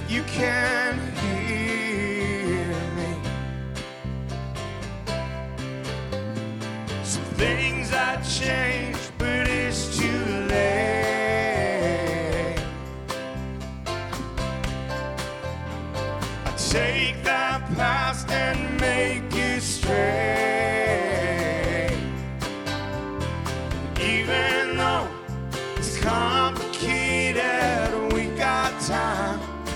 you can hear me. Some things I changed, but it's too late. I take that past and make it straight.